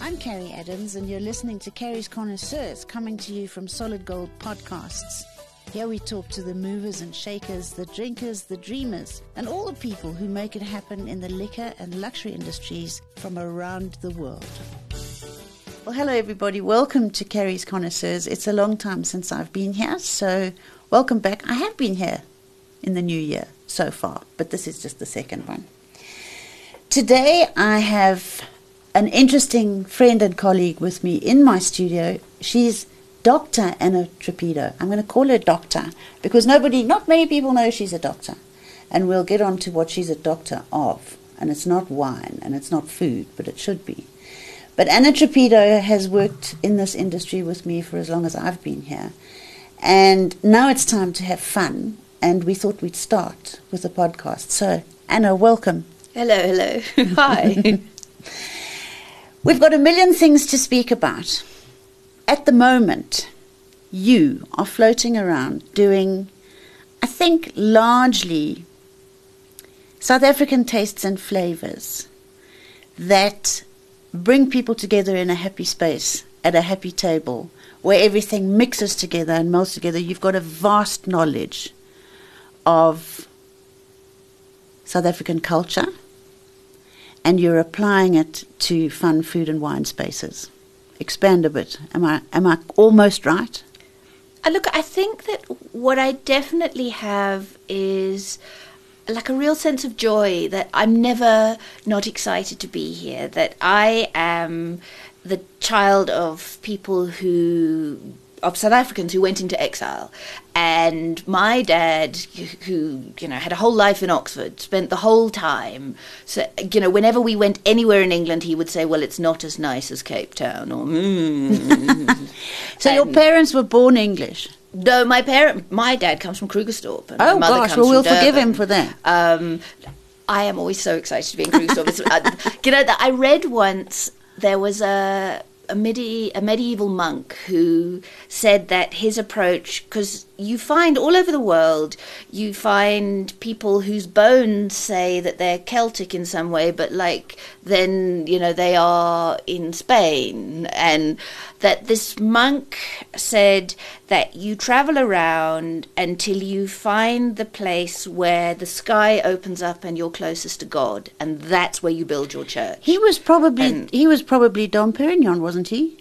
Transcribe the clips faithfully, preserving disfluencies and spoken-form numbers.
I'm Carrie Adams, and you're listening to Carrie's Connoisseurs, coming to you from Solid Gold Podcasts. Here we talk to the movers and shakers, the drinkers, the dreamers, and all the people who make it happen in the liquor and luxury industries from around the world. Well, hello everybody. Welcome to Carrie's Connoisseurs. It's a long time since I've been here, so welcome back. I have been here in the new year so far, but this is just the second one. Today I have an interesting friend and colleague with me in my studio. She's Doctor Anna Trepido. I'm going to call her Doctor because nobody, not many people know she's a doctor. And we'll get on to what she's a doctor of. And it's not wine and it's not food, but it should be. But Anna Trepido has worked in this industry with me for as long as I've been here. And now it's time to have fun. And we thought we'd start with a podcast. So, Anna, welcome. Hello, hello. Hi. We've got a million things to speak about. At the moment, you are floating around doing, I think, largely South African tastes and flavors that bring people together in a happy space, at a happy table, where everything mixes together and melts together. You've got a vast knowledge of South African culture, and you're applying it to fun food and wine spaces. Expand a bit. Am I am I almost right? Uh, look, I think that what I definitely have is like a real sense of joy that I'm never not excited to be here, that I am the child of people who, of South Africans who went into exile. And my dad, who, you know, had a whole life in Oxford, spent the whole time. So, you know, whenever we went anywhere in England, he would say, well, it's not as nice as Cape Town. Or, mm. So and, your parents were born English? No, my parent, my dad comes from Krugersdorp. And oh, my mother gosh, comes well, we'll from forgive Durban. him for that. Um, I am always so excited to be in Krugersdorp. uh, you know, I read once there was a... A, midi- a medieval monk who said that his approach, because you find all over the world, you find people whose bones say that they're Celtic in some way, but like then, you know, they are in Spain. And that this monk said that you travel around until you find the place where the sky opens up and you're closest to God, and that's where you build your church. He was probably and, he was probably Dom Perignon, wasn't he?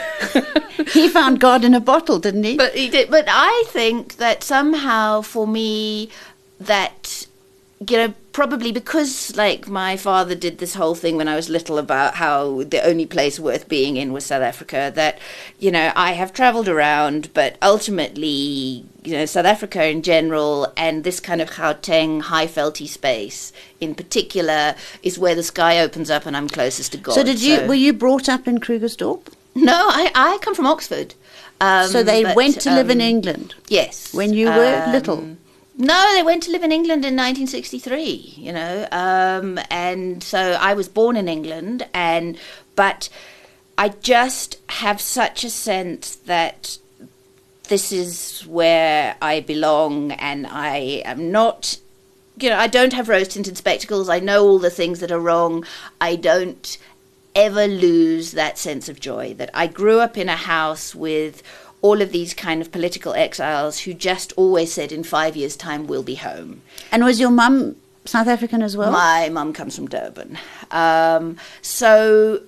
He found God in a bottle, didn't he? But he did. But I think that somehow, for me, that, you know, probably because, like, my father did this whole thing when I was little about how the only place worth being in was South Africa, that, you know, I have travelled around, but ultimately, you know, South Africa in general and this kind of Gauteng, high-felty space in particular is where the sky opens up and I'm closest to God. So did you? So, were you brought up in Krugersdorp? No, I, I come from Oxford. Um, so they but, went to um, live in England? Yes. When you were um, little? No, they went to live in England in nineteen sixty-three, you know, um, and so I was born in England, and but I just have such a sense that this is where I belong, and I am not, you know, I don't have rose-tinted spectacles, I know all the things that are wrong, I don't ever lose that sense of joy, that I grew up in a house with all of these kind of political exiles who just always said in five years' time we'll be home. And was your mum South African as well? My mum comes from Durban. Um, so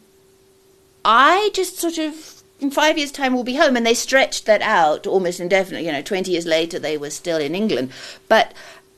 I just sort of, in five years' time we'll be home. And they stretched that out almost indefinitely. You know, twenty years later they were still in England. But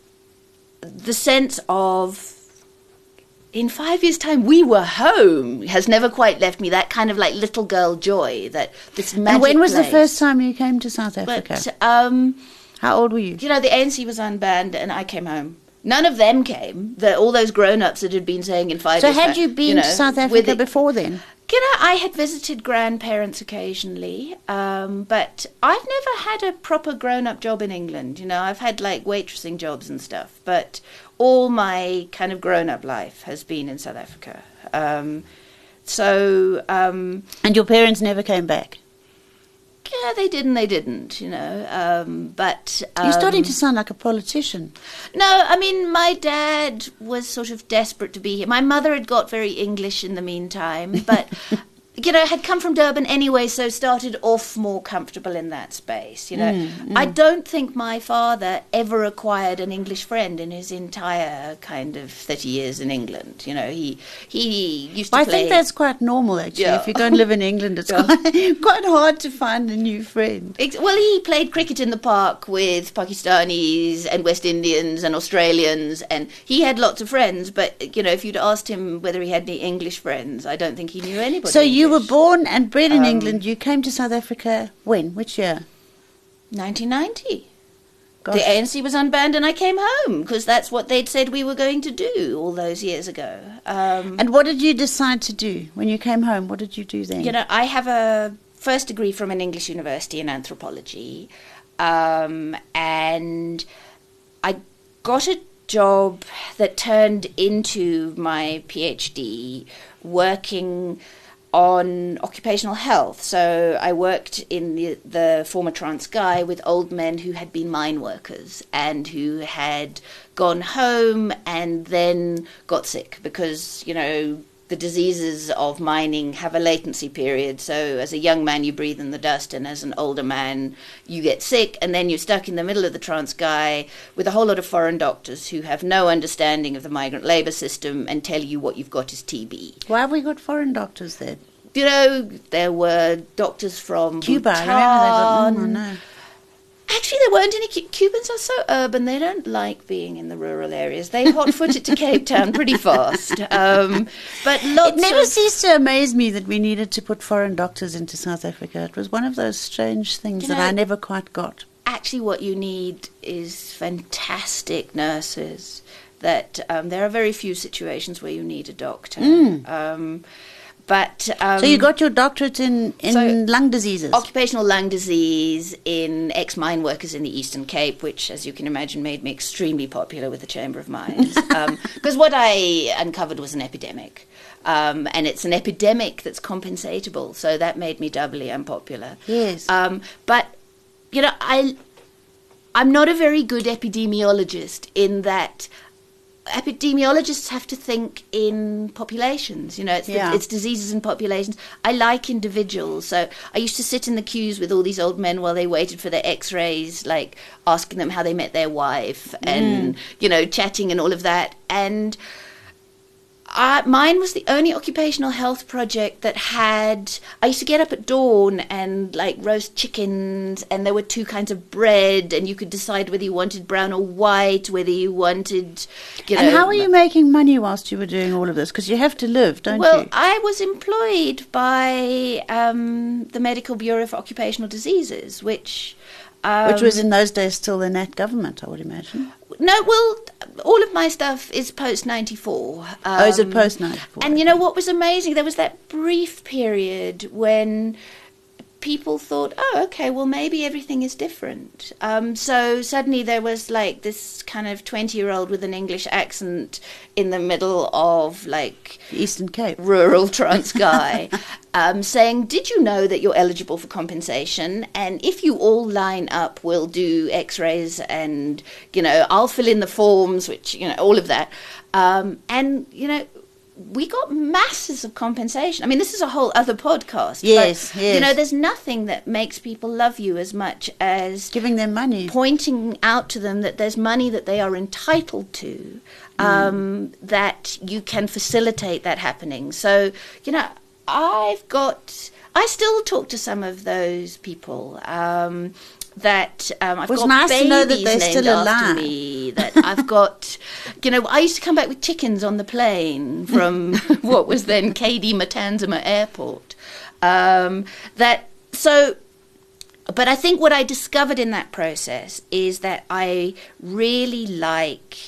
the sense of, in five years' time, we were home, has never quite left me. That kind of like little girl joy, that this magic And when was place. the first time you came to South Africa? But, um, how old were you? You know, the A N C was unbanned and I came home. None of them came, the, all those grown-ups that had been saying in five so years' had time, you been you know, to South Africa it, before then? You know, I had visited grandparents occasionally, um, but I've never had a proper grown-up job in England. You know, I've had like waitressing jobs and stuff, but all my kind of grown-up life has been in South Africa. Um, so, um, and your parents never came back? Yeah, they did and they didn't, you know. Um, but um, you're starting to sound like a politician. No, I mean, my dad was sort of desperate to be here. My mother had got very English in the meantime, but you know, had come from Durban anyway, so started off more comfortable in that space, you know. Mm, mm. I don't think my father ever acquired an English friend in his entire kind of thirty years in England. You know, he he used to well, play... I think that's quite normal, actually. Yeah. If you go and live in England, it's Yeah. quite, quite hard to find a new friend. Ex- Well, he played cricket in the park with Pakistanis and West Indians and Australians, and he had lots of friends, but, you know, if you'd asked him whether he had any English friends, I don't think he knew anybody. So you were English. born and bred in Um, England. You came to South Africa when? Which year? nineteen ninety. Gosh. The A N C was unbanned and I came home because that's what they'd said we were going to do all those years ago. Um, And what did you decide to do when you came home? What did you do then? you know, I have a first degree from an English university in anthropology, um, and I got a job that turned into my PhD working on occupational health. So I worked in the, the former Transkei with old men who had been mine workers and who had gone home and then got sick because, you know, the diseases of mining have a latency period. So as a young man, you breathe in the dust, and as an older man, you get sick, and then you're stuck in the middle of the Transkei with a whole lot of foreign doctors who have no understanding of the migrant labour system and tell you what you've got is T B. Why have we got foreign doctors then? You know, there were doctors from Cuba, I Bhutan. remember they got... Mm, I know. Actually, there weren't any. Cu- Cubans are so urban; they don't like being in the rural areas. They hot-footed to Cape Town pretty fast. Um, but lots It never of ceased to amaze me that we needed to put foreign doctors into South Africa. It was one of those strange things You that know- I never quite got. actually, what you need is fantastic nurses. That um, there are very few situations where you need a doctor. Mm. Um, but um, So you got your doctorate in, in so lung diseases. occupational lung disease in ex-mine workers in the Eastern Cape, which, as you can imagine, made me extremely popular with the Chamber of Mines. Because um, what I uncovered was an epidemic. Um, and it's an epidemic that's compensatable, so that made me doubly unpopular. Yes. Um, but, you know, I, I'm not a very good epidemiologist in that epidemiologists have to think in populations. You know, it's, Yeah. the, it's diseases in populations. I like individuals. So I used to sit in the queues with all these old men while they waited for their x-rays, like asking them how they met their wife and, you know, chatting and all of that. And I, mine was the only occupational health project that had... I used to get up at dawn and, like, roast chickens, and there were two kinds of bread, and you could decide whether you wanted brown or white, whether you wanted, you know... And how were you making money whilst you were doing all of this? Because you have to live, don't Well, you? I was employed by um, the Medical Bureau for Occupational Diseases, which... Um, Which was in those days still the Nat government, I would imagine. No, well, all of my stuff is post ninety-four. Um, Oh, is it post ninety-four? And you know what was amazing? There was that brief period when people thought, oh, okay, well, maybe everything is different. Um, so suddenly there was like this kind of twenty-year-old with an English accent in the middle of like The Eastern Cape. rural Transkei, um, saying, did you know that you're eligible for compensation? And if you all line up, we'll do x-rays and, you know, I'll fill in the forms, which, you know, all of that. Um, and, you know, we got masses of compensation. I mean, this is a whole other podcast. Yes, but, yes. You know, there's nothing that makes people love you as much as Giving them money. pointing out to them that there's money that they are entitled to, um, mm. that you can facilitate that happening. So, you know, I've got, I still talk to some of those people. Um, that um, I've It was got nice babies to know that they're named still after alive. me. That I've got, you know, I used to come back with chickens on the plane from what was then K D Matanzima Airport. Um, that so. But I think what I discovered in that process is that I really like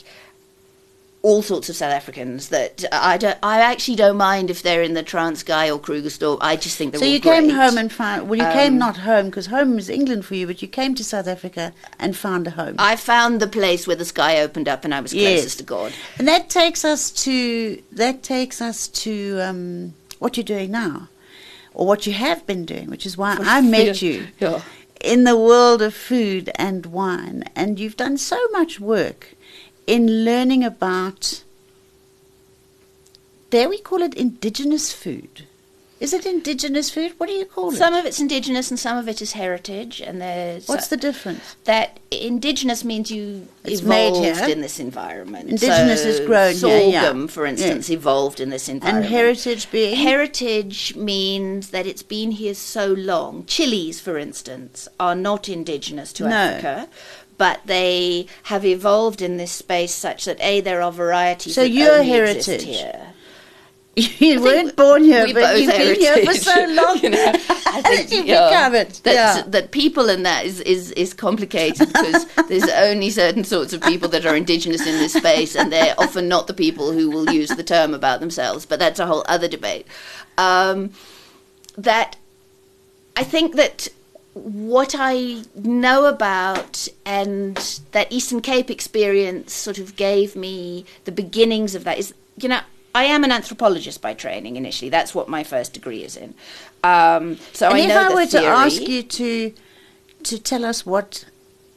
all sorts of South Africans. That I don't, I actually don't mind if they're in the Transkei or Krugersdorp. I just think they're So all you came great. home and found... Well, you Um, came not home, because home is England for you, but you came to South Africa and found a home. I found the place where the sky opened up and I was Yes. closest to God. And that takes us to... That takes us to um, what you're doing now, or what you have been doing, which is why I met you. Yeah. In the world of food and wine, and you've done so much work in learning about, dare we call it indigenous food? Is it indigenous food? What do you call it? Some of it's indigenous and some of it is heritage. And there's What's the difference? That indigenous means you It's made evolved here. in this environment. Indigenous so is grown here, sorghum, yeah. for instance, Yeah. evolved in this environment. And heritage being? Heritage means that it's been here so long. Chilies, for instance, are not indigenous to No. Africa, but they have evolved in this space such that A, there are varieties So that you're only exist heritage. here. You weren't born here, we but both you've been here for heritage. so long. You know, I think You've yeah, become it. That, Yeah. that people and that is, is, is complicated because there's only certain sorts of people that are indigenous in this space, and they're often not the people who will use the term about themselves, but that's a whole other debate. Um, that I think that what I know about and that Eastern Cape experience sort of gave me the beginnings of that is, you know, I am an anthropologist by training initially. That's what my first degree is in. Um, so And I if know I the were theory. to ask you to to tell us what,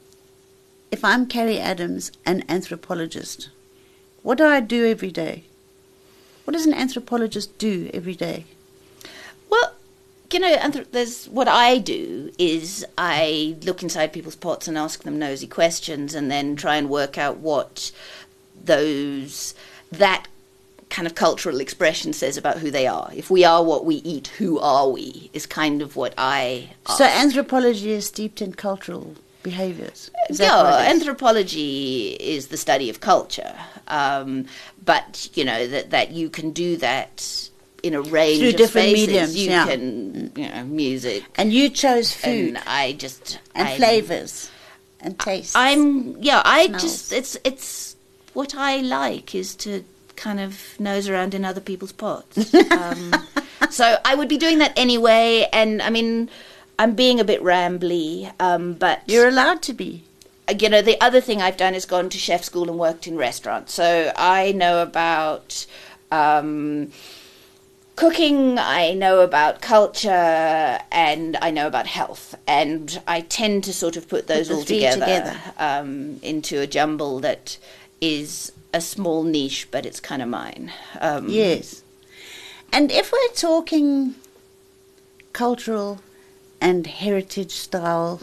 if I'm Carrie Adams, an anthropologist, what do I do every day? What does an anthropologist do every day? Well, you know, anthrop- there's what I do is I look inside people's pots and ask them nosy questions, and then try and work out what those that kind of cultural expression says about who they are. If we are what we eat, who are we? Is kind of what I ask. So anthropology is steeped in cultural behaviours. Is that Yeah, what it is? anthropology is the study of culture, um, but you know that that you can do that in a range Through of different spaces. mediums, You yeah. can, you know, music, And you chose food and I just and I- flavours and tastes. I'm yeah. I smells. just it's it's what I like is to kind of nose around in other people's pots. Um, so I would be doing that anyway, and I mean, I'm being a bit rambly, um, but You're allowed to be. you know, the other thing I've done is gone to chef school and worked in restaurants. So I know about um, cooking, I know about culture, and I know about health. And I tend to sort of put those the all three together, together. Um, into a jumble that is a small niche, but it's kind of mine. Um, Yes. And if we're talking cultural and heritage style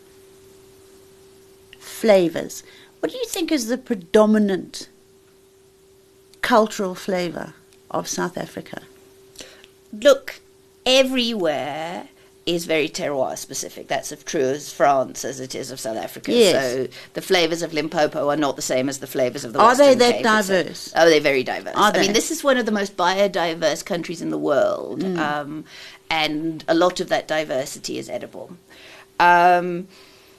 flavours, what do you think is the predominant cultural flavour of South Africa? Look, everywhere is very terroir specific. That's as true as France as it is of South Africa. Yes. So the flavours of Limpopo are not the same as the flavours of the Are they Western that Cape, et cetera. diverse? Oh, they're very diverse. Are I they? mean, this is one of the most biodiverse countries in the world, Mm. um, and a lot of that diversity is edible. Um,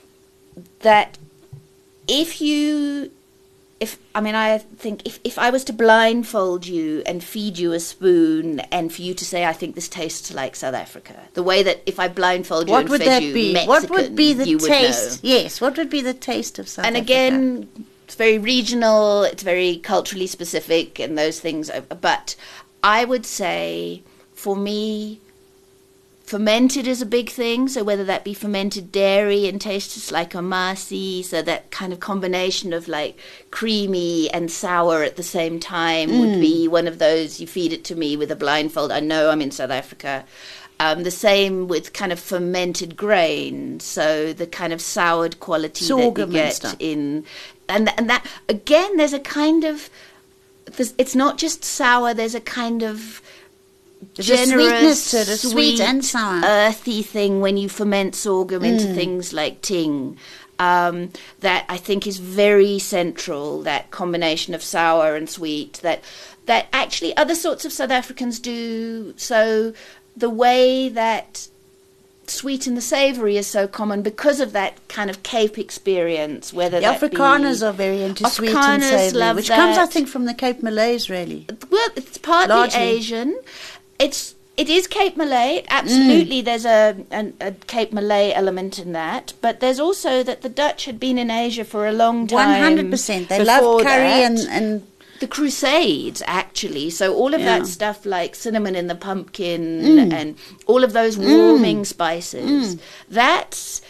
that if you If I mean, I think if, if I was to blindfold you and feed you a spoon, and for you to say, I think this tastes like South Africa, the way that if I blindfold you What and would fed that you be? Mexican, What would be the you would taste? know. Yes, what would be the taste of South And Africa? again, it's very regional. It's very culturally specific, and those things. But I would say, for me, fermented is a big thing. So whether that be fermented dairy and tastes like amasi, so that kind of combination of like creamy and sour at the same time Mm. would be one of those. You feed it to me with a blindfold. I know I'm in South Africa. Um, the same with kind of fermented grain, so the kind of soured quality Sorghum that and you get stuff. in, and and that again, there's a kind of, there's, it's not just sour. There's a kind of There's a generous, sweetness to it, a sweet and sour. earthy thing when you ferment sorghum into Mm. things like ting. Um, that I think is very central. That combination of sour and sweet. That that actually other sorts of South Africans do. So the way that sweet and the savoury is so common because of that kind of Cape experience. Whether The that Afrikaners be, are very into sweet and Afrikaners savoury, love which comes, I that. think, from the Cape Malays, really. Well, it's partly Largely. Asian. It's it is Cape Malay. Absolutely, there's a, a a Cape Malay element in that. But there's also that the Dutch had been in Asia for a long time. One hundred percent. They love before curry that. and and The Crusades, actually. So all of Yeah. that stuff like cinnamon in the pumpkin Mm. and all of those warming spices. That's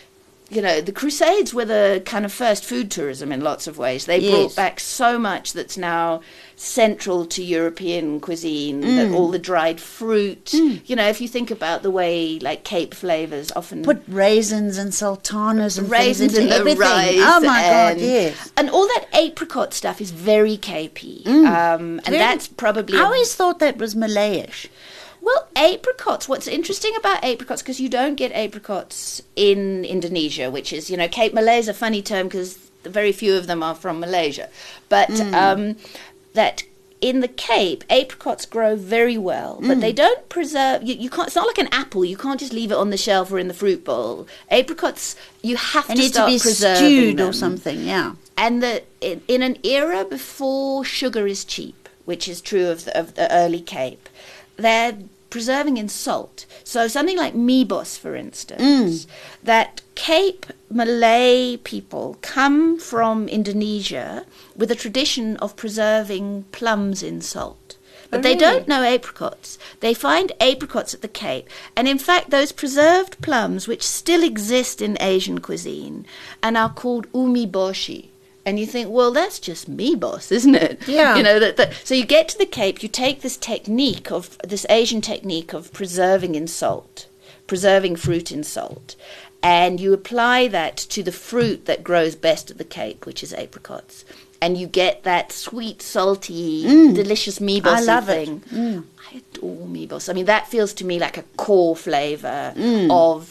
you know, the Crusades were the kind of first food tourism in lots of ways. They Yes. brought back so much that's now central to European cuisine, Mm. that all the dried fruit. You know, if you think about the way, like, Cape flavours often... Put raisins and sultanas and raisins things into in the everything. rice. Oh my and, God, yes. And all that apricot stuff is very capey. Um, and Very- that's probably... I a- always thought that was Malayish. Well, apricots, what's interesting about apricots, because you don't get apricots in Indonesia, which is, you know, Cape Malay is a funny term because very few of them are from Malaysia. But um, that in the Cape, apricots grow very well, but they don't preserve, you, you can't, it's not like an apple, you can't just leave it on the shelf or in the fruit bowl. Apricots, you have They to need to start be preserving stewed them. or something, yeah. And the in, in an era before sugar is cheap, which is true of the, of the early Cape, they're preserving in salt. So something like mibos, for instance, that Cape Malay people come from Indonesia with a tradition of preserving plums in salt. But Oh, they really? don't know apricots. They find apricots at the Cape. And in fact, those preserved plums, which still exist in Asian cuisine, and are called umiboshi. And you think, well, that's just mibos, isn't it? Yeah. You know, that, that, so you get to the Cape, you take this technique of, this Asian technique of preserving in salt, preserving fruit in salt, and you apply that to the fruit that grows best at the Cape, which is apricots. And you get that sweet, salty, delicious mibos I love it. thing. I adore mibos. I mean, that feels to me like a core flavour Mm. of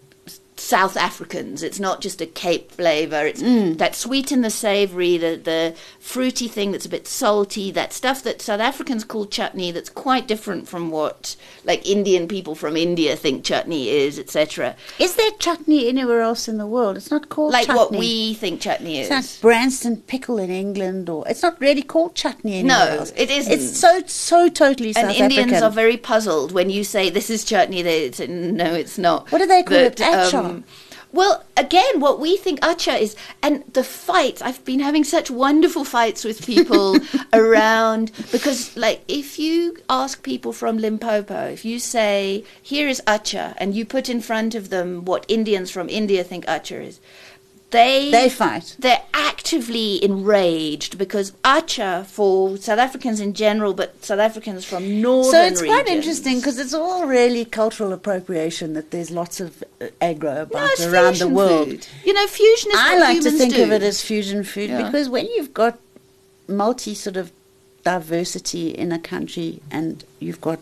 South Africans. It's not just a Cape flavour. It's Mm. that sweet and the savoury, the, the fruity thing that's a bit salty, that stuff that South Africans call chutney that's quite different from what, like, Indian people from India think chutney is, et cetera. Is there chutney anywhere else in the world? It's not called Like chutney. what we think chutney It's is. like Branston pickle in England, or it's not really called chutney anywhere No, else. it isn't. It's so so totally And South Indians African. are very puzzled when you say this is chutney. They say no, it's not. What do they call it? That, Achar. um, well, again, what we think acha is, and the fights. I've been having such wonderful fights with people around, because, like, if you ask people from Limpopo, if you say here is acha, and you put in front of them what Indians from India think acha is, they They fight. They're actively enraged because acha for South Africans in general, but South Africans from northern So it's quite regions- interesting because it's all really cultural appropriation that there's lots of uh, aggro No, about it's around the fusion world. food. You know, fusion is I what like to humans think do. of it as fusion food Yeah. because when you've got multi sort of diversity in a country and you've got,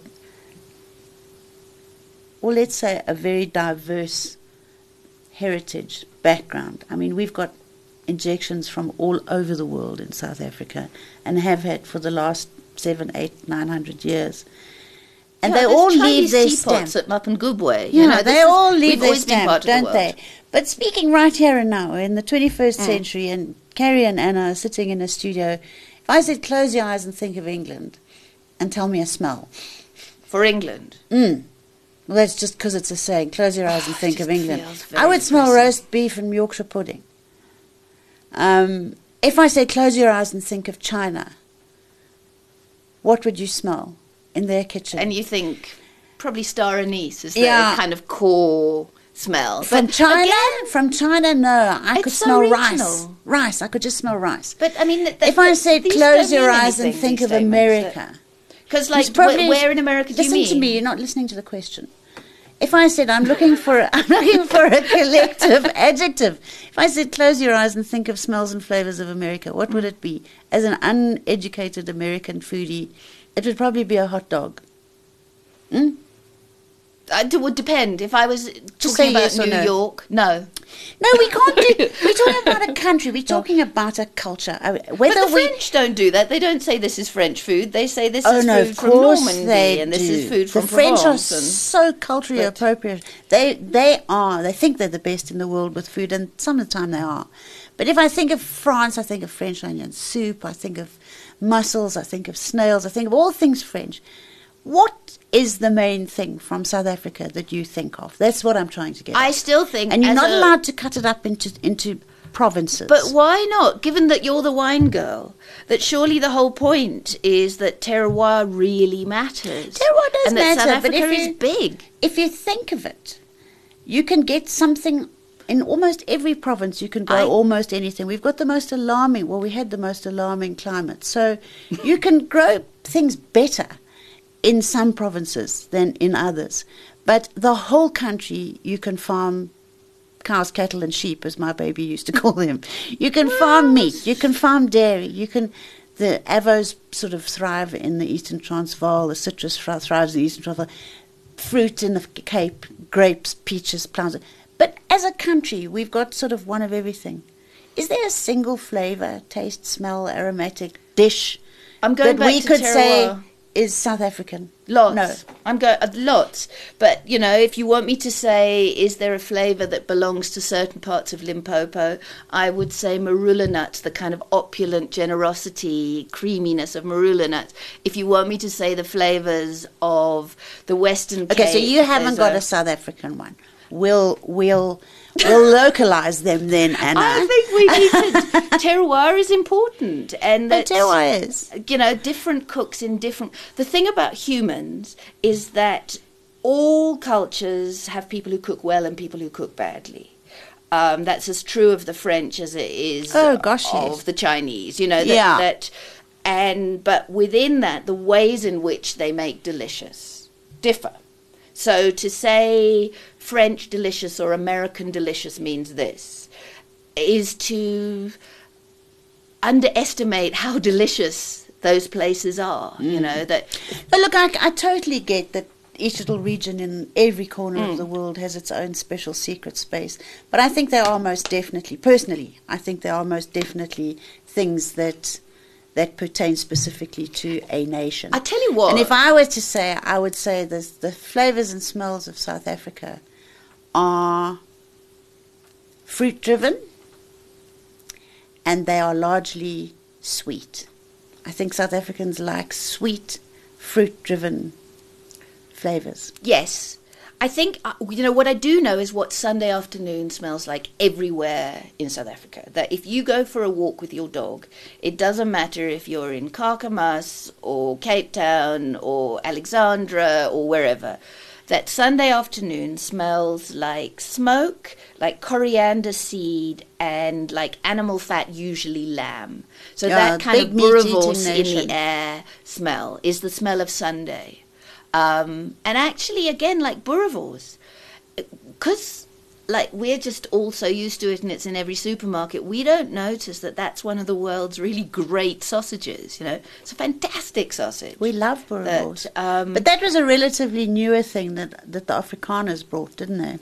well, let's say a very diverse heritage background. I mean, we've got injections from all over the world in South Africa and have had for the last seven, eight, nine hundred years. And Yeah, they there's all Chinese leave their teapots stamp. at Mapungubwe. You You know, know, they this is- all leave we've their always been stamp, part of the don't world. they? But speaking right here and now, in the twenty-first Mm. century, and Carrie and Anna are sitting in a studio, if I said close your eyes and think of England and tell me a smell. For England. Mm. Well, that's just because it's a saying. Close your eyes and Oh, it think of just England. feels very I would smell depressing. roast beef and Yorkshire pudding. Um, if I say close your eyes and think of China, what would you smell in their kitchen? And you think probably star anise is the Yeah. kind of core smell. From But China? again, From China, no. I It's could so smell rice. regional. Rice. I could just smell rice. but I mean, th- th- If I th- said these close don't your mean eyes and anything, think these of statements, America. Because, like, It's probably- wh- where in America do you Listen mean? to me. You're not listening to the question. If I said I'm looking for a, I'm looking for a collective adjective. If I said close your eyes and think of smells and flavors of America, what would it be? As an uneducated American foodie, it would probably be a hot dog. Hmm? It would depend. If I was say talking about yes or New no. York, no. No, we can't do. We're talking about a country. We're talking about a culture. Uh, Whether But the we, French don't do that. They don't say this is French food. They say this oh is no, food of from course Normandy they and this do. is food from the French Provence. are and- so culturally But- appropriate. They they are. They think they're the best in the world with food, and some of the time they are. But if I think of France, I think of French onion soup. I think of mussels. I think of snails. I think of all things French. What is the main thing from South Africa that you think of? That's what I'm trying to get. I at. still think, and you're as not a- allowed to cut it up into into provinces. But why not? Given that you're the wine girl, that surely the whole point is that terroir really matters. Terroir does and that matter, South but Africa if is you- big. if you think of it, you can get something in almost every province you can grow I, almost anything. We've got the most alarming, well, we had the most alarming climate. So you can grow things better in some provinces than in others. But the whole country, you can farm cows, cattle, and sheep, as my baby used to call them. You can farm meat. You can farm dairy. You can. The avos sort of thrive in the Eastern Transvaal. The citrus thrives in the Eastern Transvaal. Fruit in the Cape, grapes, peaches, plums. But as a country, we've got sort of one of everything. Is there a single flavour, taste, smell, aromatic dish I'm going that back we to could terroir. say is South African? Lots. No. I'm going uh, lots. But, you know, if you want me to say, is there a flavour that belongs to certain parts of Limpopo, I would say marula nuts, the kind of opulent generosity, creaminess of marula nuts. If you want me to say the flavours of the Western Okay, Cape, so you haven't got a, a South African one. We'll we'll we'll localize them then, Anna. I think we need to. Terroir is important, and that terroir is. You know, different cooks in different. The thing about humans is that all cultures have people who cook well and people who cook badly. Um, that's as true of the French as it is oh, gosh, of yes. the Chinese. You know that, yeah. that, and but within that, the ways in which they make delicious differ. So to say French delicious or American delicious means this, is to underestimate how delicious those places are. Mm. You know that. But look, I, I totally get that each little region in every corner mm. of the world has its own special secret space. But I think there are most definitely, personally, I think there are most definitely things that. that pertain specifically to a nation. I tell you what. And if I were to say, I would say the the flavours and smells of South Africa are fruit-driven, and they are largely sweet. I think South Africans like sweet, fruit-driven flavours. Yes. I think, you know, what I do know is what Sunday afternoon smells like everywhere in South Africa. That if you go for a walk with your dog, it doesn't matter if you're in Kakamas or Cape Town or Alexandra or wherever, that Sunday afternoon smells like smoke, like coriander seed, and like animal fat, usually lamb. So yeah, that kind of boerewors in the air smell is the smell of Sunday. Um, and actually, again, like boerewors, because like we're just all so used to it and it's in every supermarket, we don't notice that that's one of the world's really great sausages, you know. It's a fantastic sausage. We love boerewors. That, um, but that was a relatively newer thing that, that the Afrikaners brought, didn't they?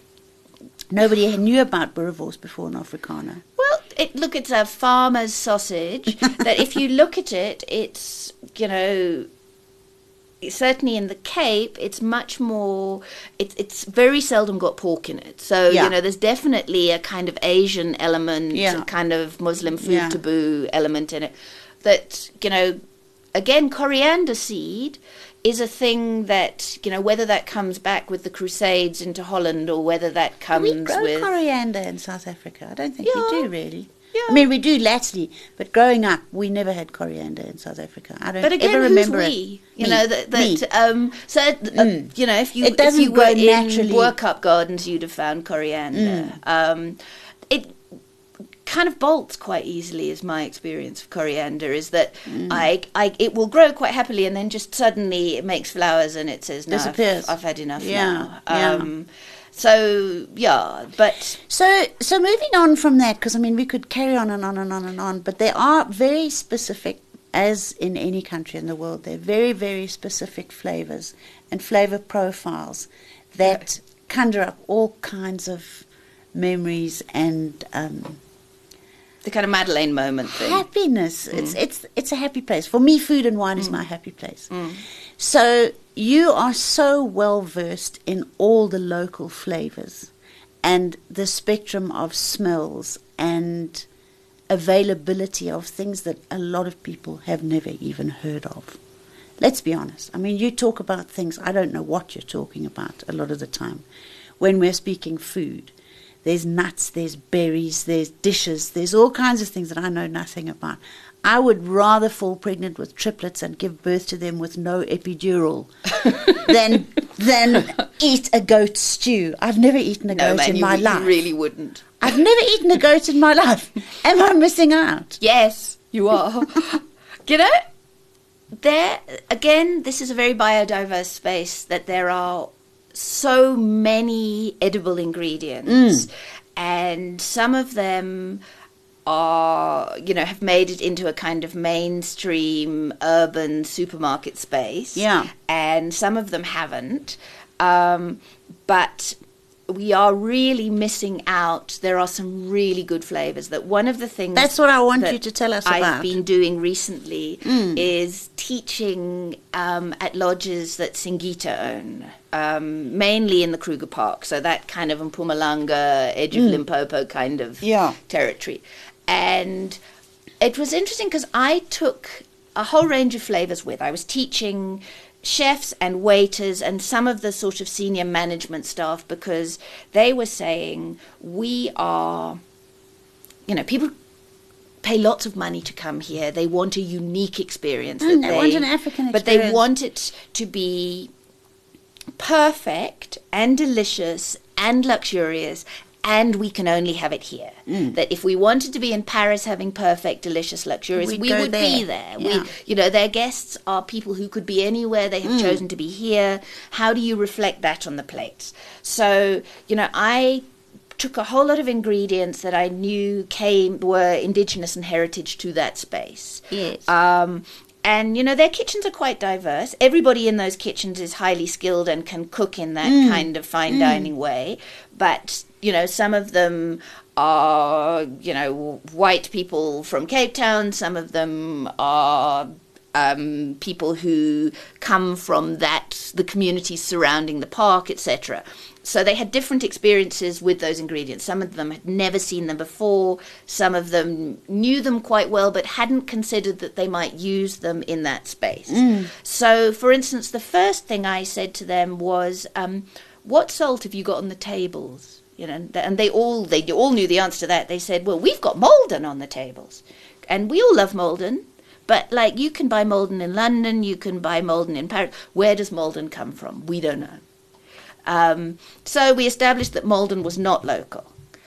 Nobody knew about boerewors before an Afrikaner. Well, it, look, it's a farmer's sausage that if you look at it, it's, you know... certainly in the Cape, it's much more, it's it's very seldom got pork in it. So, yeah. you know, there's definitely a kind of Asian element, yeah. a kind of Muslim food yeah. taboo element in it. That, you know, again, coriander seed is a thing that, you know, whether that comes back with the Crusades into Holland or whether that comes with... Do we grow with... coriander in South Africa? I don't think yeah. we do, really. Yeah. I mean, we do latterly, but growing up, we never had coriander in South Africa. I don't but again, ever remember who's we? it. You Me. know that, that Me. um, so uh, mm. you know if you it doesn't if you grow were naturally. in Boerkaap Gardens, you'd have found coriander. Mm. Um, it kind of bolts quite easily, is my experience of coriander. Is that mm. I, I it will grow quite happily, and then just suddenly it makes flowers, and it says, "No, disappears. I've, I've had enough yeah. now." Um, yeah. So yeah, but so so moving on from that, because I mean we could carry on and on and on and on, but there are very specific, as in any country in the world, there are very very specific flavors and flavor profiles that right. conjure up all kinds of memories and um, the kind of Madeleine moment thing. Happiness. Mm. It's it's it's a happy place for me. Food and wine mm. is my happy place. Mm. So. You are so well versed in all the local flavors and the spectrum of smells and availability of things that a lot of people have never even heard of. Let's be honest. I mean, you talk about things, I don't know what you're talking about a lot of the time. When we're speaking food, there's nuts, there's berries, there's dishes, there's all kinds of things that I know nothing about. I would rather fall pregnant with triplets and give birth to them with no epidural than than eat a goat stew. I've never eaten a No, goat man, in you, my you life. really wouldn't. I've never eaten a goat in my life. Am I missing out? Yes, you are. You know, there, again, this is a very biodiverse space, that there are so many edible ingredients, mm. and some of them are, you know, have made it into a kind of mainstream urban supermarket space. Yeah. And some of them haven't. Um, but we are really missing out. There are some really good flavors. That one of the things That's what I want you to tell us I've about. I've been doing recently mm. is teaching um, at lodges that Singita own, um, mainly in the Kruger Park. So that kind of Mpumalanga, edge of mm. Limpopo kind of yeah. territory. And it was interesting because I took a whole range of flavors with. I was teaching chefs and waiters and some of the sort of senior management staff, because they were saying, we are, you know, people pay lots of money to come here. They want a unique experience. Mm, they, they want an African experience. But they want it to be perfect and delicious and luxurious, and we can only have it here. Mm. That if we wanted to be in Paris having perfect, delicious, luxurious, We'd we would there. be there. Yeah. We, you know, their guests are people who could be anywhere. They have mm. chosen to be here. How do you reflect that on the plates? So, you know, I took a whole lot of ingredients that I knew came were indigenous and heritage to that space. Yes. Um, And, you know, their kitchens are quite diverse. Everybody in those kitchens is highly skilled and can cook in that mm. kind of fine mm. dining way. But, you know, some of them are, you know, white people from Cape Town. Some of them are um, people who come from that, the communities surrounding the park, et cetera. So they had different experiences with those ingredients. Some of them had never seen them before. Some of them knew them quite well, but hadn't considered that they might use them in that space. Mm. So, for instance, the first thing I said to them was, um, what salt have you got on the tables? You know, and they all they all knew the answer to that. They said, well, we've got Maldon on the tables. And we all love Maldon. But, like, you can buy Maldon in London, you can buy Maldon in Paris. Where does Maldon come from? We don't know. Um, so we established that Maldon was not local.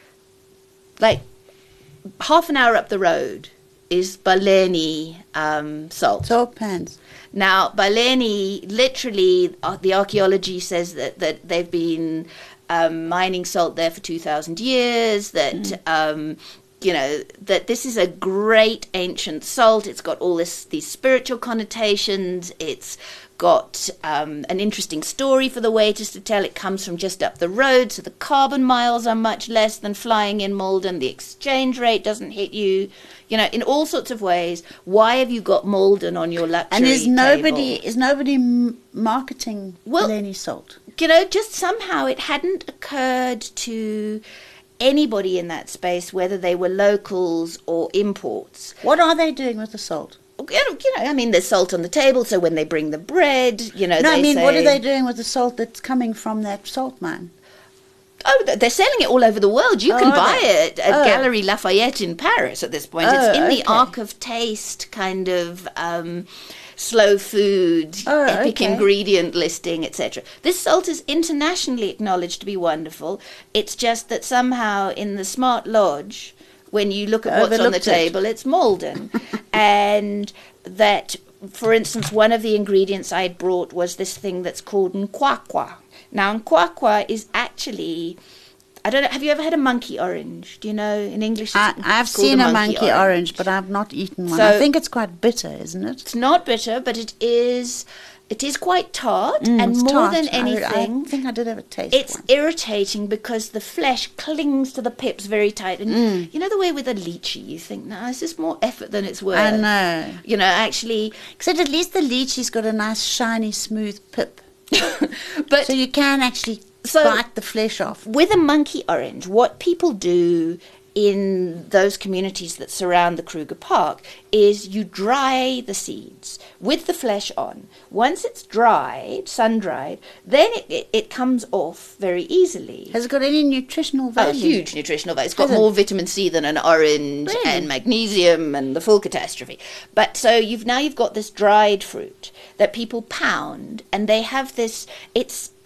Like, half an hour up the road is Baleni um, salt. Salt pans. Now, Baleni, literally, uh, the archaeology says that, that they've been um, mining salt there for two thousand years, that... Mm. Um, you know, that this is a great ancient salt. It's got all this these spiritual connotations. It's got um, an interesting story for the waiters to tell. It comes from just up the road, so the carbon miles are much less than flying in Maldon. The exchange rate doesn't hit you, you know, in all sorts of ways. Why have you got Maldon on your luxury And is nobody table? is nobody m- marketing well, Baleni salt? You know, just somehow it hadn't occurred to anybody in that space, whether they were locals or imports. What are they doing with the salt? You know, I mean, there's salt on the table, so when they bring the bread, you know, no, they I mean, say, what are they doing with the salt that's coming from that salt mine? Oh, they're selling it all over the world. You oh, can buy they? it at oh. Galerie Lafayette in Paris at this point. Oh, it's in the okay. Arc of Taste kind of um, slow food, oh, epic okay. ingredient listing, et cetera. This salt is internationally acknowledged to be wonderful. It's just that somehow in the Smart Lodge, when you look at what's on the table, it. it's Maldon. And that, for instance, one of the ingredients I'd brought was this thing that's called nkwakwa. Now, nkwakwa is actually... I don't know. Have you ever had a monkey orange? Do you know in English? It's, I, I've it's seen a monkey, monkey orange. orange, but I've not eaten one. So, I think it's quite bitter, isn't it? It's not bitter, but it is. It is quite tart, mm, and more tart. than anything, I, I think I did have a taste. It's one. irritating because the flesh clings to the pips very tight, and mm. you know the way with a lychee, you think, no, this is more effort than it's worth. I know. You know, actually, except at least the lychee's got a nice, shiny, smooth pip, but so you can actually. So, bite the flesh off. With a monkey orange, what people do in those communities that surround the Kruger Park is you dry the seeds with the flesh on. Once it's dried, sun-dried, then it, it, it comes off very easily. Has it got any nutritional value? Oh, huge nutritional value. It's got Has more it? vitamin C than an orange really? and magnesium and the full catastrophe. But so you've now you've got this dried fruit that people pound, and they have this, it's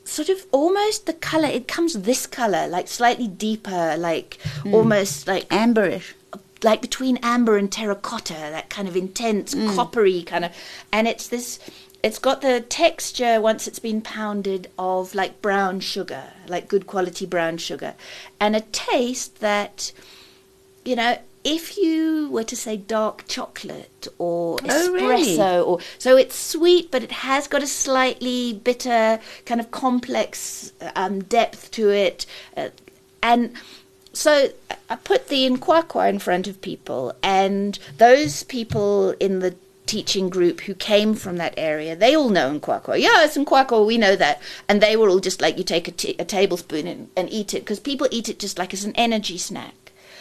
sort of almost the colour, it comes this colour, like slightly deeper, like Mm. almost like Amberish. like between amber and terracotta, that kind of intense Mm. coppery kind of, and it's this, it's got the texture once it's been pounded of like brown sugar, like good quality brown sugar, and a taste that, you know, if you were to say dark chocolate or Oh, really? espresso, or so it's sweet, but it has got a slightly bitter kind of complex um, depth to it, uh, and so I put the Nkwakwa in front of people, and those people in the teaching group who came from that area, they all know Nkwakwa. Yeah, it's Nkwakwa, we know that. And they were all just like, you take a, t- a tablespoon and, and eat it, because people eat it just like as an energy snack.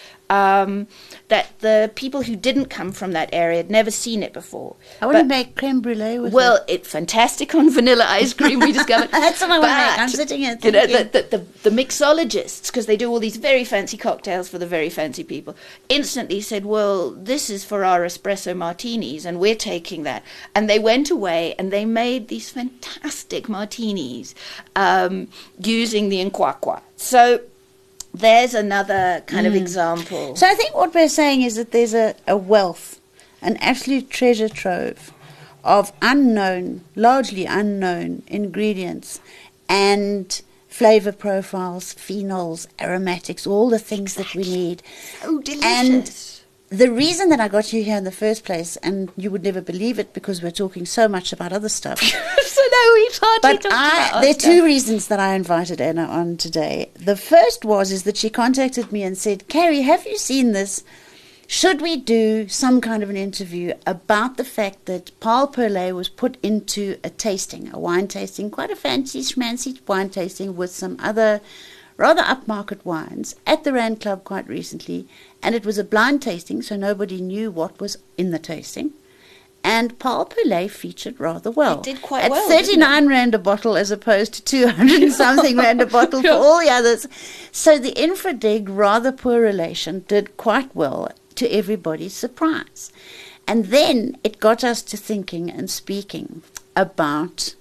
Um, that the people who didn't come from that area had never seen it before. I want to But- make creme brulee with well, it. it's fantastic on vanilla ice cream, we discovered. That's what I want to make. But, I'm sitting here You know, the, thinking. the, the, the mixologists, because they do all these very fancy cocktails for the very fancy people, instantly said, well, this is for our espresso martinis, and we're taking that. And they went away and they made these fantastic martinis um, using the Nkwakwa. So there's another kind of example. So I think what we're saying is that there's a, a wealth, an absolute treasure trove of unknown, largely unknown ingredients and flavor profiles, phenols, aromatics, all the things that we need. Oh, delicious. And the reason that I got you here in the first place, and you would never believe it because we're talking so much about other stuff, so no, we've hardly but talked I, about our there are stuff. two reasons that I invited Anna on today. The first was is that she contacted me and said, Carrie, have you seen this? Should we do some kind of an interview about the fact that Paul Perlet was put into a tasting, a wine tasting, quite a fancy, schmancy wine tasting with some other rather upmarket wines at the Rand Club quite recently, and it was a blind tasting, so nobody knew what was in the tasting. And Paul Perlet featured rather well. It did quite at well, didn't it? thirty-nine rand a bottle as opposed to two hundred and something rand a bottle for all the others. So the Infradig rather poor relation did quite well, to everybody's surprise. And then it got us to thinking and speaking about,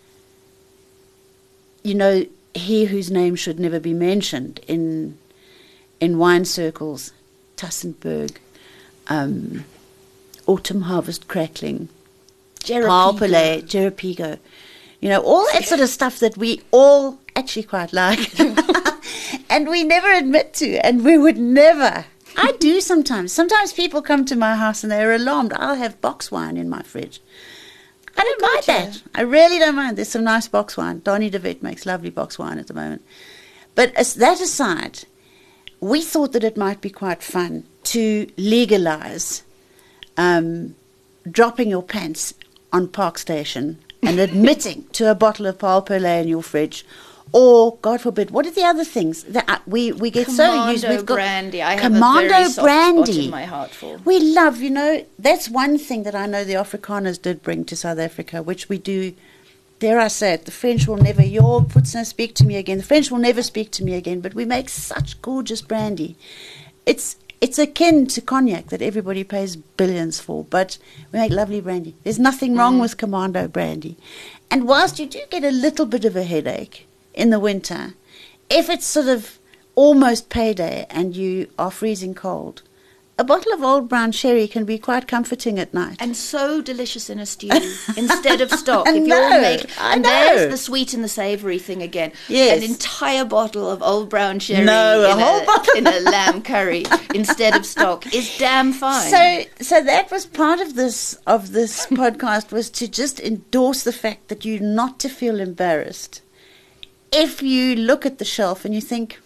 you know, he whose name should never be mentioned in in wine circles, Tassenberg, um, Autumn Harvest Crackling, Paul Perlet, Jeripigo, you know, all that sort of stuff that we all actually quite like. And we never admit to, and we would never. I do sometimes. Sometimes people come to my house and they're alarmed. I'll have box wine in my fridge. I don't mind that. I really don't mind. There's some nice box wine. Donnie de Wet makes lovely box wine at the moment. But as that aside, we thought that it might be quite fun to legalize um, dropping your pants on Park Station and admitting to a bottle of Paul Perlet in your fridge. Or, God forbid, what are the other things that uh, we we get so used? Commando We've got brandy. I have Commando a very soft brandy. spot in my heart for. We love, you know, that's one thing that I know the Afrikaners did bring to South Africa, which we do. Dare I say it? The French will never. Your Putzner speak to me again. The French will never speak to me again. But we make such gorgeous brandy. It's it's akin to cognac that everybody pays billions for, but we make lovely brandy. There's nothing wrong Mm. with Commando brandy. And whilst you do get a little bit of a headache in the winter, if it's sort of almost payday and you are freezing cold, a bottle of old brown sherry can be quite comforting at night. And so delicious in a stew instead of stock. I If know, you're making, I and know. there's the sweet and the savoury thing again. Yes. An entire bottle of old brown sherry No, a in, whole a, bottle. in a lamb curry instead of stock is damn fine. So, so that was part of this of this podcast, was to just endorse the fact that you're not to feel embarrassed if you look at the shelf and you think,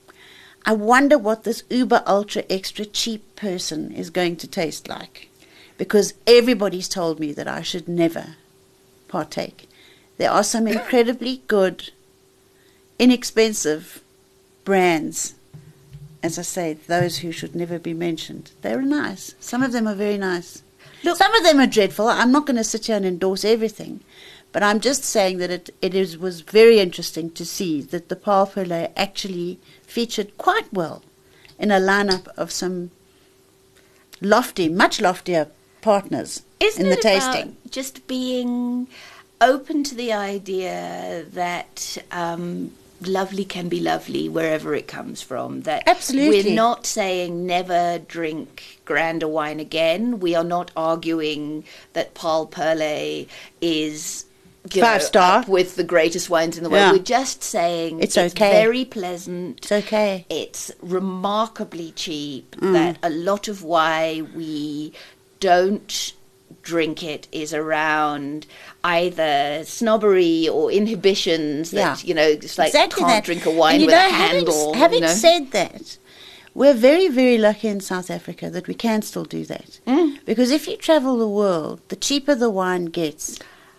I wonder what this uber ultra extra cheap person is going to taste like, because everybody's told me that I should never partake. There are some incredibly good, inexpensive brands. As I say, those who should never be mentioned. They're nice. Some of them are very nice. Look, Some of them are dreadful. I'm not going to sit here and endorse everything, but I'm just saying that it, it is, was very interesting to see that the Paul Perlet actually featured quite well in a lineup of some lofty, much loftier partners Isn't in the it tasting. about just being open to the idea that um, lovely can be lovely wherever it comes from. That Absolutely. We're not saying never drink Granda wine again. We are not arguing that Paul Perle is you Five know, star. up with the greatest wines in the world. Yeah. We're just saying It's it's, okay. very pleasant. It's okay. It's remarkably cheap. Mm. That a lot of why we don't drink it is around either snobbery or inhibitions that, Yeah. you know, it's like Exactly can't that. drink a wine And you with know, a handle. Having, having you know? said that, we're very, very lucky in South Africa that we can still do that. Mm. Because if you travel the world, the cheaper the wine gets,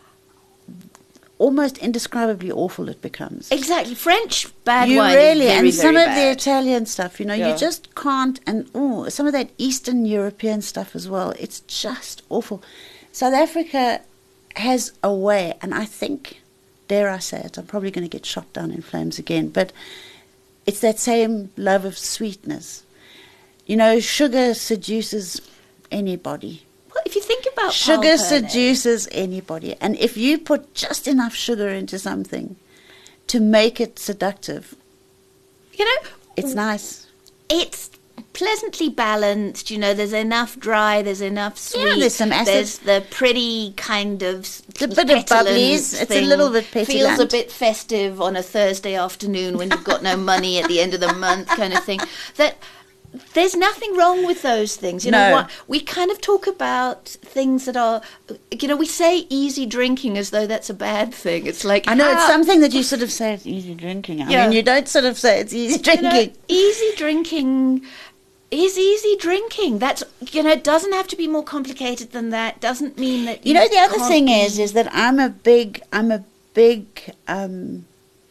almost indescribably awful it becomes. Exactly. French bad You wine really, is very, and some very of the bad. Italian stuff, you know, Yeah. you just can't, and oh, some of that Eastern European stuff as well, it's just awful. South Africa has a way, and I think, dare I say it, I'm probably going to get shot down in flames again, but it's that same love of sweetness. You know, sugar seduces anybody. Well, if you think about Paul Sugar Perle, seduces anybody. And if you put just enough sugar into something to make it seductive, you know, it's nice. it's pleasantly balanced. You know, there's enough dry, there's enough sweet. Yeah, there's some acid. There's the pretty kind of It's a bit of bubblies. It's a thing. little bit petulant. Feels a bit festive on a Thursday afternoon when you've got no money at the end of the month, kind of thing. That there's nothing wrong with those things. You know No. what? We kind of talk about things that are, you know, we say easy drinking as though that's a bad thing. It's like I know it's how- something that you sort of say it's easy drinking. I Yeah. mean, you don't sort of say it's easy You drinking. know, easy drinking is easy drinking. That's, you know, it doesn't have to be more complicated than that. Doesn't mean that You know, the other can't thing be- is, is that I'm a big, I'm a big um,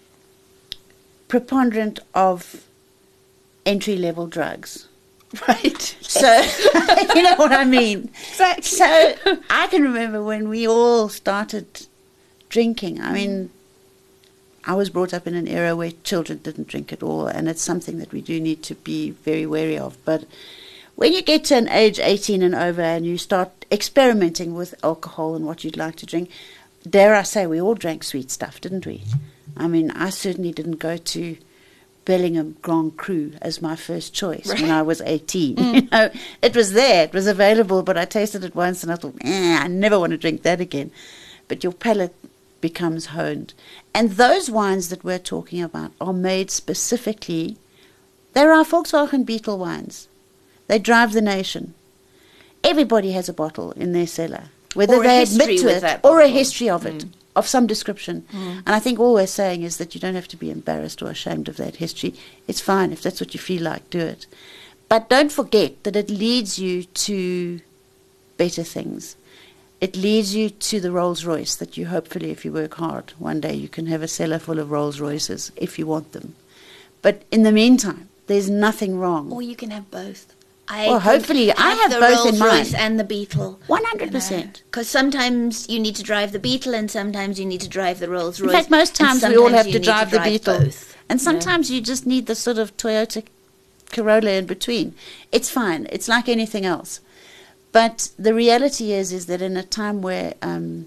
preponderant of entry level drugs. right. So you know what I mean. Exactly. So I can remember when we all started drinking. I mean, I was brought up in an era where children didn't drink at all, and it's something that we do need to be very wary of. But when you get to an age eighteen and over and you start experimenting with alcohol and what you'd like to drink, dare I say, we all drank sweet stuff, didn't we? I mean, I certainly didn't go to Bellingham Grand Cru as my first choice Right. when I was eighteen. Mm. You know, it was there, it was available, but I tasted it once and I thought, eh, I never want to drink that again. But your palate becomes honed. And those wines that we're talking about are made specifically, they're our Volkswagen Beetle wines. They drive the nation. Everybody has a bottle in their cellar, whether Or a they history admit to with it that or a bottle. history of it. Mm. Of some description. And I think all we're saying is that you don't have to be embarrassed or ashamed of that history. It's fine. If that's what you feel like, do it. But don't forget that it leads you to better things. It leads you to the Rolls Royce that you hopefully, if you work hard, one day you can have a cellar full of Rolls Royces if you want them. But in the meantime, there's nothing wrong. Or you can have both. I Well, could hopefully, I have the both in Rolls-Royce mind. and the Beetle. one hundred percent. Because sometimes you need to drive the Beetle and sometimes you need to drive the Rolls In Royce. fact, most and times we all sometimes have you to need drive the Beetle. both. And sometimes you just need the sort of Toyota Corolla in between. It's fine. It's like anything else. But the reality is, is that in a time where, um,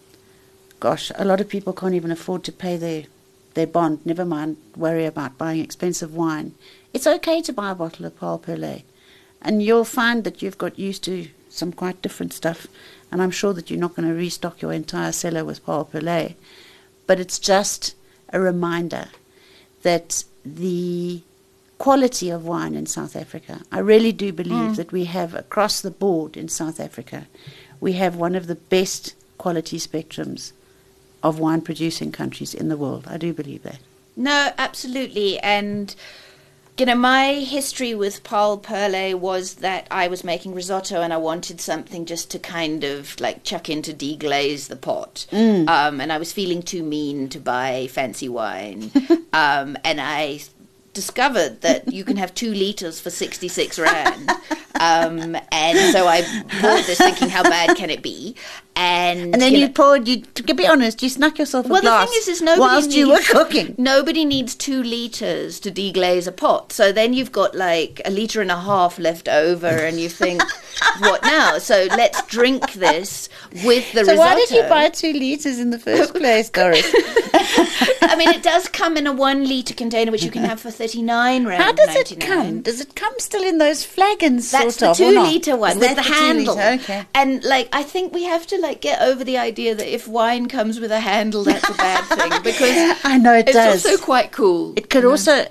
gosh, a lot of people can't even afford to pay their, their bond, never mind worry about buying expensive wine, it's okay to buy a bottle of Paul Perle. And you'll find that you've got used to some quite different stuff. And I'm sure that you're not going to restock your entire cellar with Paul Perle. But it's just a reminder that the quality of wine in South Africa, I really do believe Mm. that we have across the board in South Africa, we have one of the best quality spectrums of wine producing countries in the world. I do believe that. No, absolutely. And, you know, my history with Paul Perle was that I was making risotto and I wanted something just to kind of like chuck in to deglaze the pot. Mm. Um, and I was feeling too mean to buy fancy wine. um, and I discovered that you can have two litres for sixty-six rand. Um, and so I bought this thinking, how bad can it be? And, And then you you, know, poured, you, to be honest, you snuck yourself a well, glass the thing is, is nobody whilst needs, you were cooking. Nobody needs two litres to deglaze a pot. So then you've got like a litre and a half left over and you think, what now? So let's drink this with the So risotto. why did you buy two litres in the first place, Doris? I mean, it does come in a one litre container, which you can have for thirty-nine rand. How does it ninety-nine. come? Does it come still in those flagons, That's sort the of, or two not? litre one Is with that the two handle. litre? Okay. And like, I think we have to like get over the idea that if wine comes with a handle, that's a bad thing, because I know it it's does. also quite cool. It could you know. also...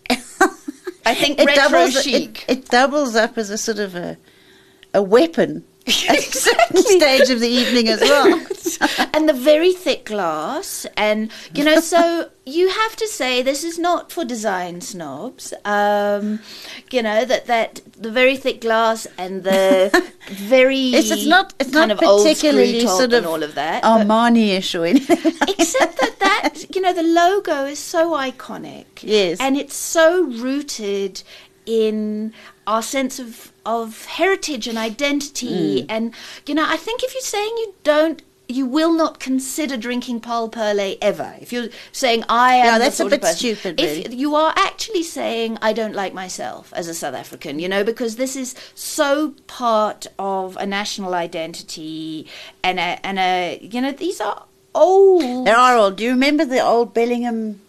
I think it retro doubles, chic. It, it doubles up as a sort of a, a weapon at a certain stage of the evening as well. And the very thick glass, and you know, so you have to say this is not for design snobs. Um, you know that that the very thick glass and the very It's, it's not. It's kind not of old particularly screw top sort of and all of that, but- Armani-ish or anything. except that that you know the logo is so iconic. Yes. And it's so rooted in our sense of of heritage and identity. Mm. And you know, I think if you're saying you don't, you will not consider drinking Paul Perle ever. If you're saying I am, Yeah, the that's a sort bit of person, stupid, If really. you are actually saying I don't like myself as a South African, you know, because this is so part of a national identity and a and a you know these are old. There are old. Do you remember the old Bellingham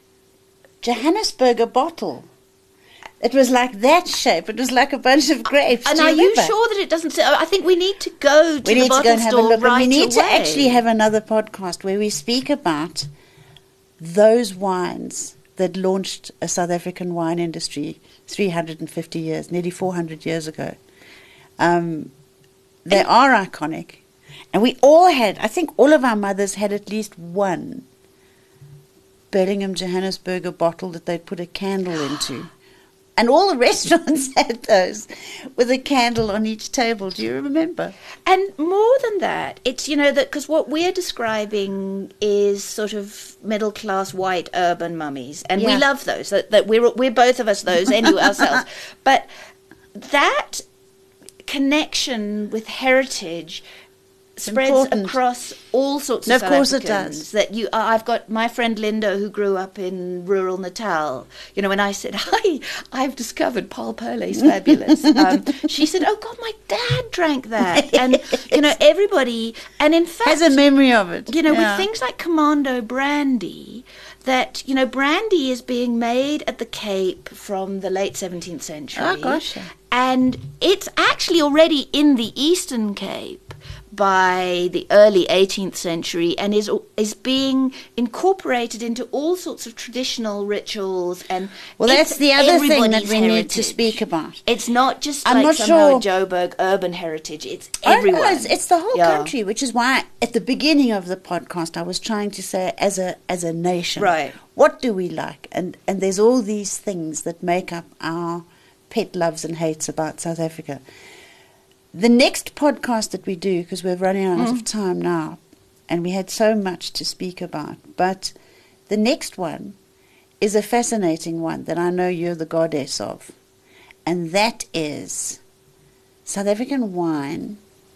Johannesburger bottle? It was like that shape. It was like a bunch of grapes. And Do are you remember? sure that it doesn't say? I think we need to go to We the need to bottle go and have a store look. right and we need away. to actually have another podcast where we speak about those wines that launched a South African wine industry three hundred fifty years, nearly four hundred years ago. Um, they are iconic. And we all had, I think all of our mothers had at least one Bellingham Johannesburger bottle that they'd put a candle into. And all the restaurants had those with a candle on each table. Do you remember? And more than that, it's, you know, that because what we're describing is sort of middle class white urban mummies, and Yeah. we love those. That, that we're we're both of us those anyway ourselves. But that connection with heritage spreads important. across all sorts of No, of South course it Africans. does. That you, I've got my friend Linda who grew up in rural Natal. You know, when I said, "Hi, I've discovered Paul Perle's fabulous," um, she said, "Oh God, my dad drank that," and you know, everybody, and in fact, Has a memory of it. you know, Yeah. with things like Commando brandy, that, you know, brandy is being made at the Cape from the late seventeenth century. Oh, gosh, yeah. And it's actually already in the Eastern Cape by the early eighteenth century, and is is being incorporated into all sorts of traditional rituals. And Well, it's that's the other thing that everybody's we need to heritage. speak about. It's not just I'm like not somehow sure- a Joburg urban heritage. It's Oh, no, everyone. it's, it's the whole Yeah. country, which is why at the beginning of the podcast I was trying to say, as a as a nation, Right. what do we like? And and there's all these things that make up our pet loves and hates about South Africa. The next podcast that we do, because we're running out Mm. of time now, and we had so much to speak about, but the next one is a fascinating one that I know you're the goddess of, and that is South African wine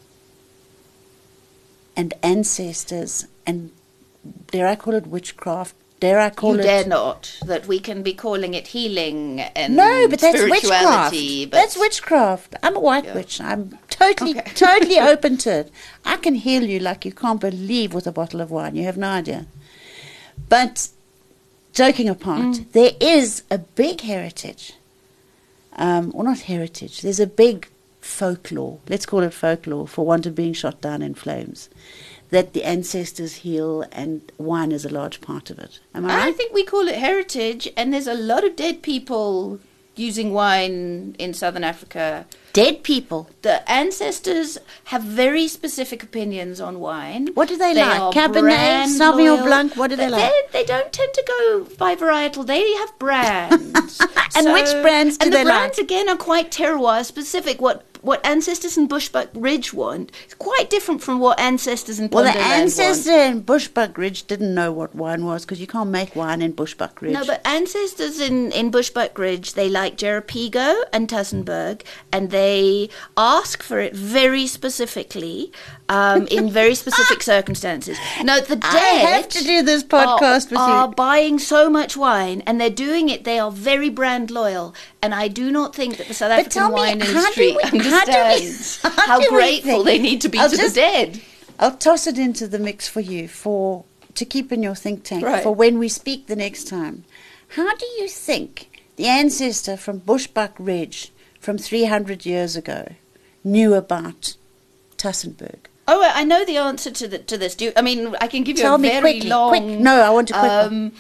and ancestors, and dare I call it witchcraft? Dare I call You it? dare not. That we can be calling it healing and No, but that's witchcraft. spirituality. But That's witchcraft. I'm a white Yeah. witch. I'm totally, Okay. totally open to it. I can heal you like you can't believe with a bottle of wine. You have no idea. But joking apart, Mm. there is a big heritage, um, or not heritage. There's a big folklore. Let's call it folklore, for want of being shot down in flames. That the ancestors heal, and wine is a large part of it. Am I I right? think we call it heritage, and there's a lot of dead people using wine in southern Africa. Dead people. The ancestors have very specific opinions on wine. What do they like? are Cabernet, brand Sauvignon loyal. Blanc, what do they like? They don't tend to go by varietal. They have brands. And which brands do and they the brands like? again are quite terroir specific. What what ancestors in Bushbuck Ridge want is quite different from what ancestors in Pondoland Well, want. the ancestor in Bushbuck Ridge didn't know what wine was, because you can't make wine in Bushbuck Ridge. No, but ancestors in, in Bushbuck Ridge, they like Jarapigo and Tussenberg, and they ask for it very specifically, um, in very specific circumstances. No, the dead I have to do this podcast are, with are you. buying so much wine, and they're doing it, they are very brand loyal, and I do not think that the South But African tell me, wine how industry do we- how do we- understands how how, do we grateful think- they need to be I'll to just- the dead. I'll toss it into the mix for you for to keep in your think tank Right. for when we speak the next time. How do you think the ancestor from Bushbuck Ridge from three hundred years ago knew about Tussenberg? Oh, I know the answer to the, to this. Do you, I mean, I can give you Tell a me very quickly, long. quick. No, I want a quick one. um,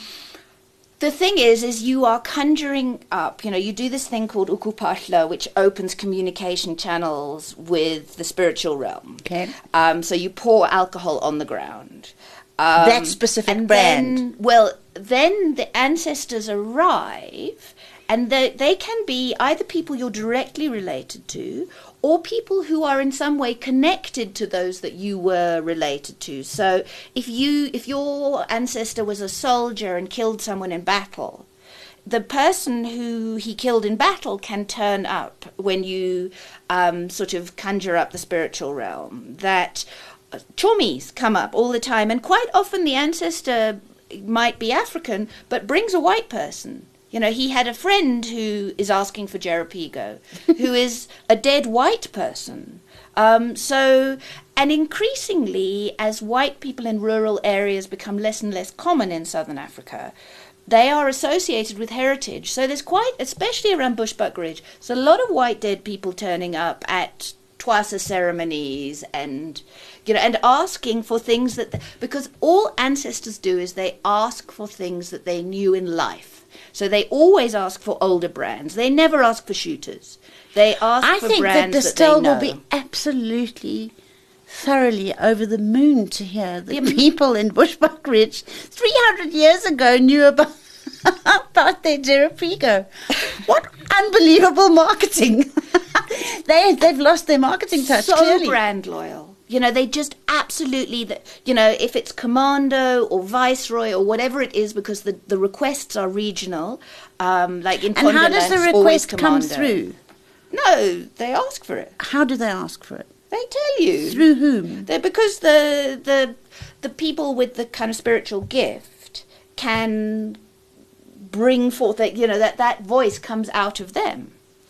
The thing is, is you are conjuring up, you know, you do this thing called ukupahla, which opens communication channels with the spiritual realm. Okay. Um, so you pour alcohol on the ground. Um, That specific and brand. Then, well, then the ancestors arrive, and they, they can be either people you're directly related to, or people who are in some way connected to those that you were related to. So if you if your ancestor was a soldier and killed someone in battle, the person who he killed in battle can turn up when you um, sort of conjure up the spiritual realm. That uh, chomis come up all the time, and quite often the ancestor might be African but brings a white person. You know, he had a friend who is asking for Jarapigo, who is a dead white person. Um, so, and increasingly, as white people in rural areas become less and less common in southern Africa, they are associated with heritage. So there's quite, especially around Bushbuck Ridge, there's a lot of white dead people turning up at Twasa ceremonies and, you know, and asking for things that, because all ancestors do is they ask for things that they knew in life. So they always ask for older brands. They never ask for shooters. They ask I for think that brands that, Distill they know. will be absolutely, thoroughly over the moon to hear that the people in Bushbuck Ridge three hundred years ago knew about about their Jarapigo. What unbelievable marketing! they they've lost their marketing touch. So clearly. brand loyal. You know, they just absolutely, the, you know, if it's Commando or Viceroy or whatever it is, because the, the requests are regional, um, like in And how does the Pondoland, always request come Commando. through? No, they ask for it. How do they ask for it? They tell you. Through whom? They're, because the, the, the people with the kind of spiritual gift can bring forth, that, you know, that, that voice comes out of them.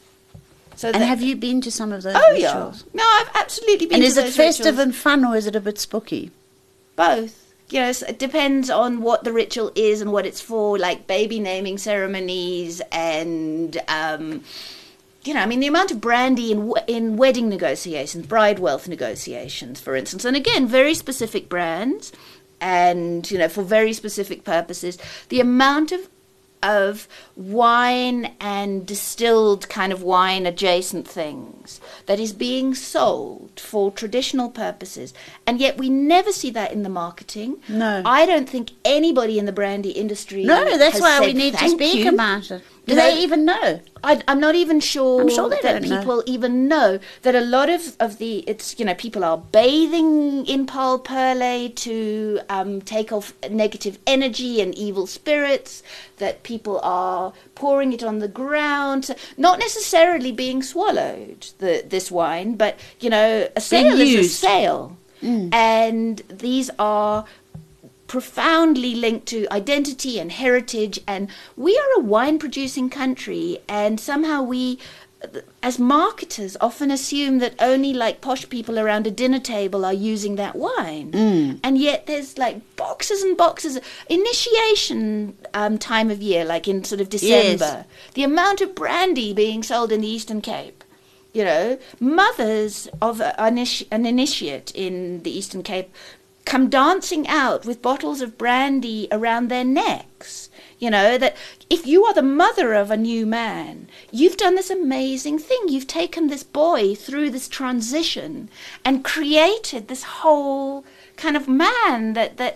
So And that, have you been to some of those Oh, yeah. rituals? No, I've absolutely been And to is it those festive rituals. and fun, or is it a bit spooky? Both. Yes, it depends on what the ritual is and what it's for, like baby naming ceremonies and, um, you know, I mean, the amount of brandy in w- in wedding negotiations, bride wealth negotiations, for instance, and again, very specific brands and, you know, for very specific purposes. The amount of of wine and distilled kind of wine adjacent things that is being sold for traditional purposes, and yet we never see that in the marketing. No. I don't think anybody in the brandy industry No, that's has why we said need to thank speak you. about it. Do You they know, even know? I, I'm not even sure, I'm sure they that don't know. people even know that a lot of, of the, it's, you know, people are bathing in Paul Perle to um, take off negative energy and evil spirits, that people are pouring it on the ground, not necessarily being swallowed, the, this wine, but, you know, a sale is a used. sale. Mm. And these are profoundly linked to identity and heritage, and we are a wine producing country, and somehow we, as marketers, often assume that only like posh people around a dinner table are using that wine. Mm. And yet there's like boxes and boxes. Initiation um, time of year, like in sort of December, Yes. the amount of brandy being sold in the Eastern Cape. You know, mothers of a, an, initi- an initiate in the Eastern Cape come dancing out with bottles of brandy around their necks. You know, that if you are the mother of a new man, you've done this amazing thing. You've taken this boy through this transition and created this whole kind of man that, that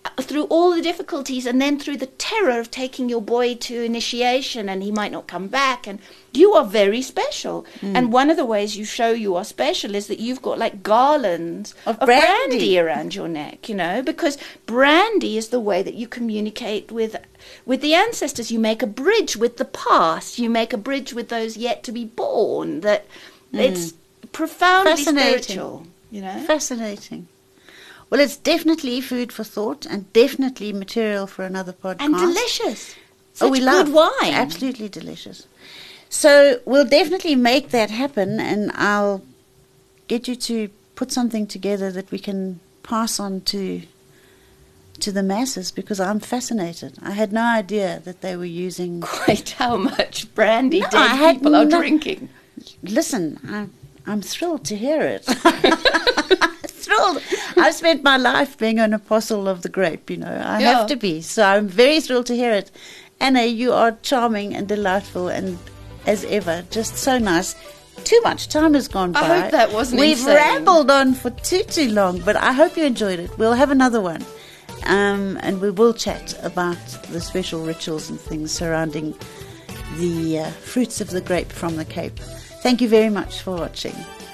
through all the difficulties, and then through the terror of taking your boy to initiation and he might not come back, and you are very special. Mm. And one of the ways you show you are special is that you've got like garlands of, of brandy. brandy around your neck, you know, because brandy is the way that you communicate with with the ancestors. You make a bridge with the past, you make a bridge with those yet to be born, that mm. it's profoundly spiritual, you know. Fascinating. Well, it's definitely food for thought and definitely material for another podcast. And delicious. Such oh, we love good wine. Absolutely delicious. So we'll definitely make that happen, and I'll get you to put something together that we can pass on to to the masses, because I'm fascinated. I had no idea that they were using... Quite how much brandy no, dead people are no... drinking. Listen, I, I'm thrilled to hear it. Thrilled. I've spent my life being an apostle of the grape, you know. I yeah. have to be. So I'm very thrilled to hear it. Anna, you are charming and delightful, and as ever, just so nice. Too much time has gone by. I hope that wasn't We've insane. rambled on for too, too long, but I hope you enjoyed it. We'll have another one. Um, and we will chat about the special rituals and things surrounding the uh, fruits of the grape from the Cape. Thank you very much for watching.